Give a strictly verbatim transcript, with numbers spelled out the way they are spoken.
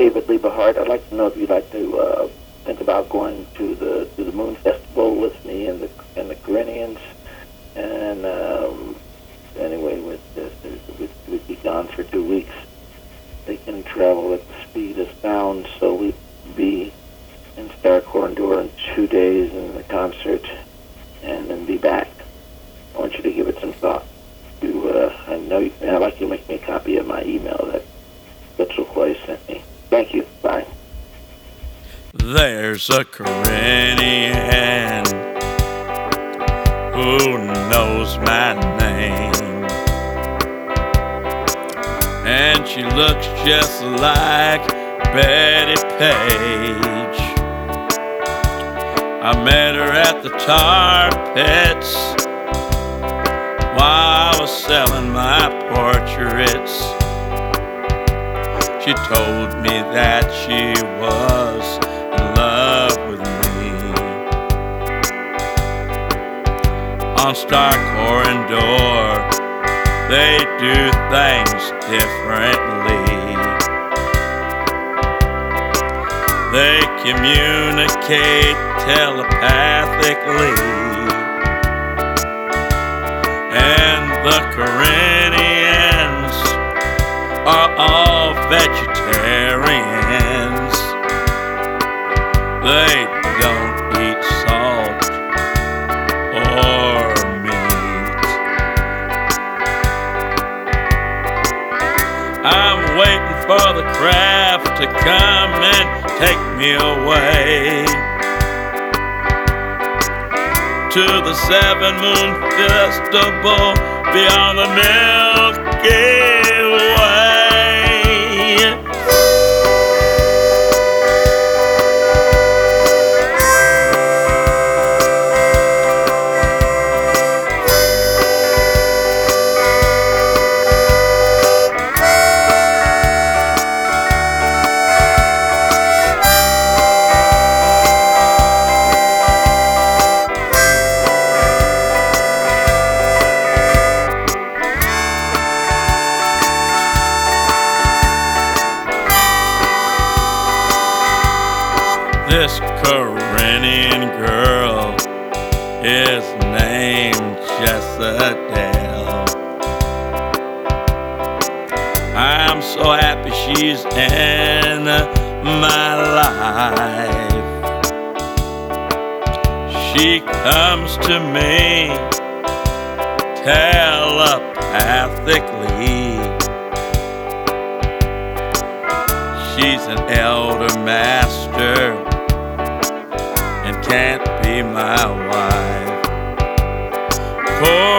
David Lieberhart. I'd like to know if you'd like to uh, think about going to the to the Moon Festival with me and the and the Corinthians. And um, anyway, with this, we'd, we'd be gone for two weeks. They can travel at the speed of sound, so we'd be in Starcorndor in two days in the concert, and then be back. I want you to give it some thought. You, uh, I know, you, and I'd like you to make me a copy of my email that Little Clay sent me. Thank you. Bye. There's a Corinthian who knows my name, and she looks just like Betty Page. I met her at the tar pits while I was selling my portraits. She told me that she was in love with me. On Starcorndor, they do things differently. They communicate telepathically, and the Corinthians are all vegetarians. They don't eat salt or meat. I'm waiting for the craft to come and take me away to the Seven Moon Festival beyond the Milky Way. This Corinthian girl is named Jezebel. I'm so happy she's in my life. She comes to me telepathically. She's an elder master and can't be my wife. For